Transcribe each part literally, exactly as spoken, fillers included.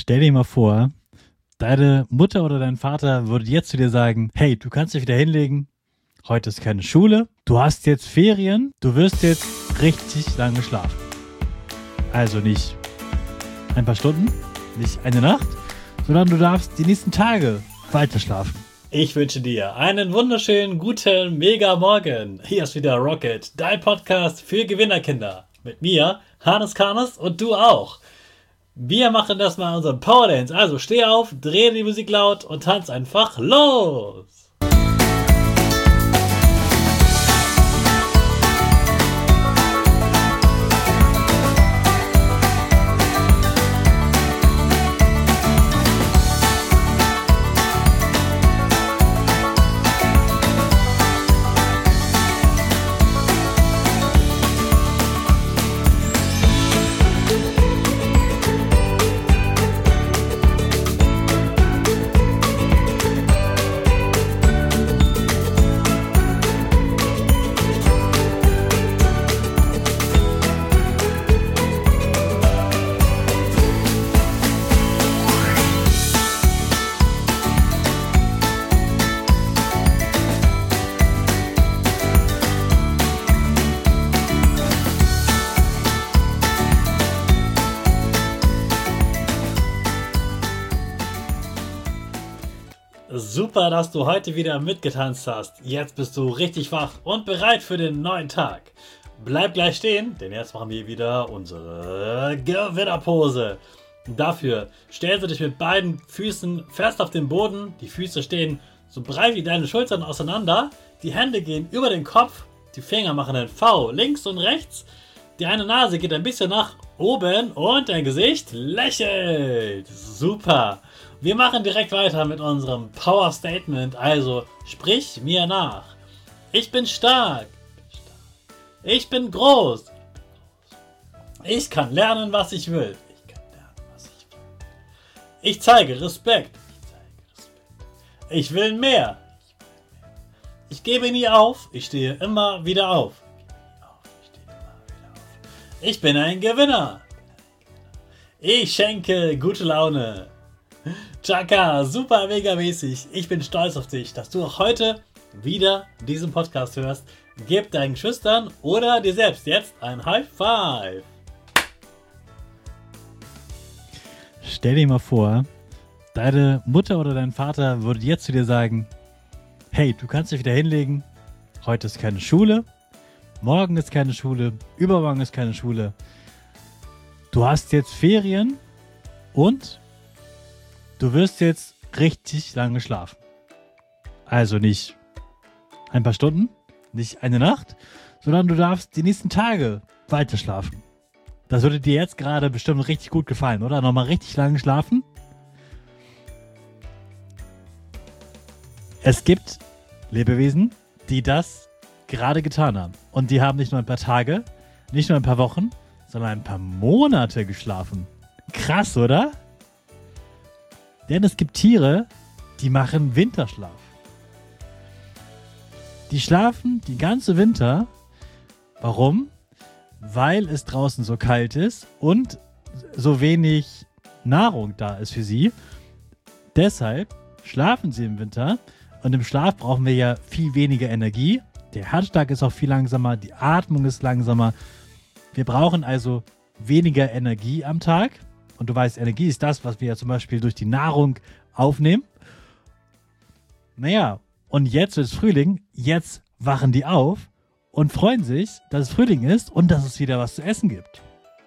Stell dir mal vor, deine Mutter oder dein Vater würde jetzt zu dir sagen, hey, du kannst dich wieder hinlegen, heute ist keine Schule, du hast jetzt Ferien, du wirst jetzt richtig lange schlafen. Also nicht ein paar Stunden, nicht eine Nacht, sondern du darfst die nächsten Tage weiter schlafen. Ich wünsche dir einen wunderschönen, guten, mega Morgen. Hier ist wieder Rocket, dein Podcast für Gewinnerkinder. Mit mir, Hannes Karnes und du auch. Wir machen das mal unseren Power Dance. Also steh auf, dreh die Musik laut und tanz einfach los. Super, dass du heute wieder mitgetanzt hast. Jetzt bist du richtig wach und bereit für den neuen Tag. Bleib gleich stehen, denn jetzt machen wir wieder unsere Gewinnerpose. Dafür stellst du dich mit beiden Füßen fest auf den Boden. Die Füße stehen so breit wie deine Schultern auseinander. Die Hände gehen über den Kopf. Die Finger machen ein V links und rechts. Die eine Nase geht ein bisschen nach oben und dein Gesicht lächelt. Super. Wir machen direkt weiter mit unserem Power Statement. Also sprich mir nach. Ich bin stark. Ich bin groß. Ich kann lernen, was ich will. Ich kann lernen, was ich will. Ich zeige Respekt. Ich zeige Respekt. Ich will mehr. Ich gebe nie auf. Ich stehe immer wieder auf. Ich bin ein Gewinner. Ich schenke gute Laune. Chaka, super mega mäßig. Ich bin stolz auf dich, dass du auch heute wieder diesen Podcast hörst. Gib deinen Geschwistern oder dir selbst jetzt ein High Five. Stell dir mal vor, deine Mutter oder dein Vater würde jetzt zu dir sagen, hey, du kannst dich wieder hinlegen, heute ist keine Schule, morgen ist keine Schule, übermorgen ist keine Schule. Du hast jetzt Ferien und du wirst jetzt richtig lange schlafen. Also nicht ein paar Stunden, nicht eine Nacht, sondern du darfst die nächsten Tage weiter schlafen. Das würde dir jetzt gerade bestimmt richtig gut gefallen, oder? Nochmal richtig lange schlafen. Es gibt Lebewesen, die das gerade getan haben. Und die haben nicht nur ein paar Tage, nicht nur ein paar Wochen, sondern ein paar Monate geschlafen. Krass, oder? Denn es gibt Tiere, die machen Winterschlaf. Die schlafen die ganze Winter. Warum? Weil es draußen so kalt ist und so wenig Nahrung da ist für sie. Deshalb schlafen sie im Winter. Und im Schlaf brauchen wir ja viel weniger Energie. Der Herzschlag ist auch viel langsamer, die Atmung ist langsamer. Wir brauchen also weniger Energie am Tag. Und du weißt, Energie ist das, was wir ja zum Beispiel durch die Nahrung aufnehmen. Naja, und jetzt wird es Frühling. Jetzt wachen die auf und freuen sich, dass es Frühling ist und dass es wieder was zu essen gibt.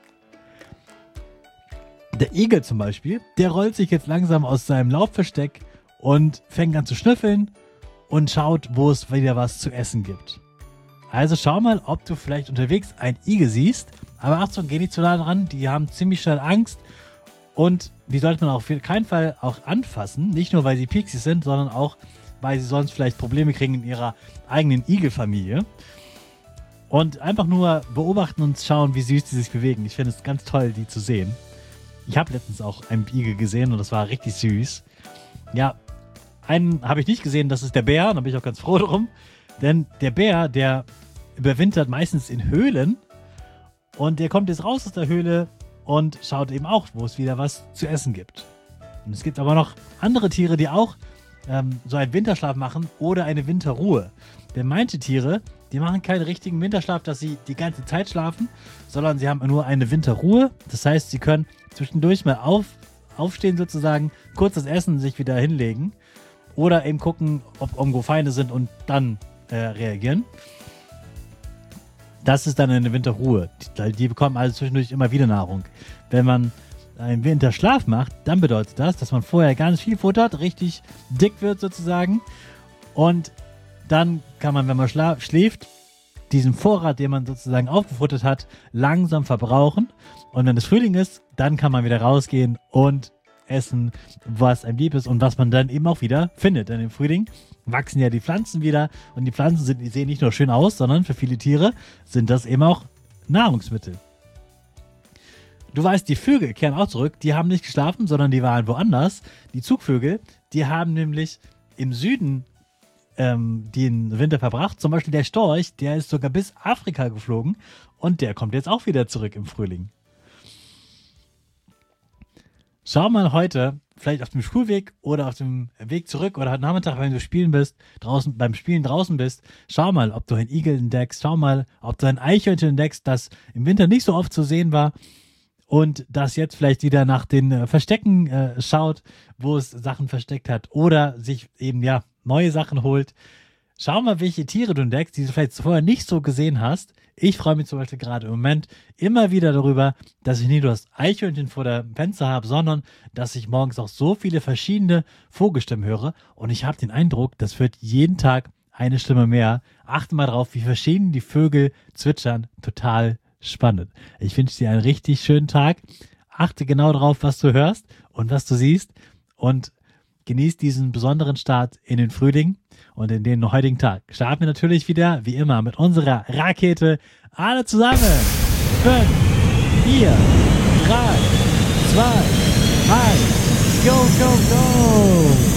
Der Igel zum Beispiel, der rollt sich jetzt langsam aus seinem Laubversteck und fängt an zu schnüffeln und schaut, wo es wieder was zu essen gibt. Also schau mal, ob du vielleicht unterwegs einen Igel siehst. Aber Achtung, geh nicht zu nah dran, die haben ziemlich schnell Angst. Und die sollte man auf keinen Fall auch anfassen. Nicht nur, weil sie pieksig sind, sondern auch, weil sie sonst vielleicht Probleme kriegen in ihrer eigenen Igelfamilie. Und einfach nur beobachten und schauen, wie süß die sich bewegen. Ich finde es ganz toll, die zu sehen. Ich habe letztens auch einen Igel gesehen und das war richtig süß. Ja, einen habe ich nicht gesehen, das ist der Bär. Da bin ich auch ganz froh drum. Denn der Bär, der überwintert meistens in Höhlen. Und der kommt jetzt raus aus der Höhle und schaut eben auch, wo es wieder was zu essen gibt. Und es gibt aber noch andere Tiere, die auch ähm, so einen Winterschlaf machen oder eine Winterruhe. Denn manche Tiere, die machen keinen richtigen Winterschlaf, dass sie die ganze Zeit schlafen, sondern sie haben nur eine Winterruhe. Das heißt, sie können zwischendurch mal auf, aufstehen sozusagen, kurz das Essen, sich wieder hinlegen oder eben gucken, ob irgendwo Feinde sind und dann äh, reagieren. Das ist dann eine Winterruhe. Die, die bekommen also zwischendurch immer wieder Nahrung. Wenn man einen Winterschlaf macht, dann bedeutet das, dass man vorher ganz viel futtert, richtig dick wird sozusagen. Und dann kann man, wenn man schla- schläft, diesen Vorrat, den man sozusagen aufgefuttert hat, langsam verbrauchen. Und wenn es Frühling ist, dann kann man wieder rausgehen und essen, was einem lieb ist und was man dann eben auch wieder findet. Denn im Frühling wachsen ja die Pflanzen wieder und die Pflanzen sind, die sehen nicht nur schön aus, sondern für viele Tiere sind das eben auch Nahrungsmittel. Du weißt, die Vögel kehren auch zurück. Die haben nicht geschlafen, sondern die waren woanders. Die Zugvögel, die haben nämlich im Süden ähm, den Winter verbracht. Zum Beispiel der Storch, der ist sogar bis Afrika geflogen und der kommt jetzt auch wieder zurück im Frühling. Schau mal heute, vielleicht auf dem Schulweg oder auf dem Weg zurück oder heute Nachmittag, wenn du spielen bist, draußen, beim Spielen draußen bist, schau mal, ob du einen Igel entdeckst, schau mal, ob du ein Eichhörnchen entdeckst, das im Winter nicht so oft zu sehen war und das jetzt vielleicht wieder nach den äh, Verstecken äh, schaut, wo es Sachen versteckt hat oder sich eben, ja, neue Sachen holt. Schau mal, welche Tiere du entdeckst, die du vielleicht vorher nicht so gesehen hast. Ich freue mich zum Beispiel gerade im Moment immer wieder darüber, dass ich nicht nur das Eichhörnchen vor der Fenster habe, sondern dass ich morgens auch so viele verschiedene Vogelstimmen höre. Und ich habe den Eindruck, das wird jeden Tag eine Stimme mehr. Achte mal drauf, wie verschieden die Vögel zwitschern. Total spannend. Ich wünsche dir einen richtig schönen Tag. Achte genau drauf, was du hörst und was du siehst. Und genieß diesen besonderen Start in den Frühling und in den heutigen Tag. Starten wir natürlich wieder, wie immer, mit unserer Rakete. Alle zusammen. fünf, vier, drei, zwei, eins. Go, go, go.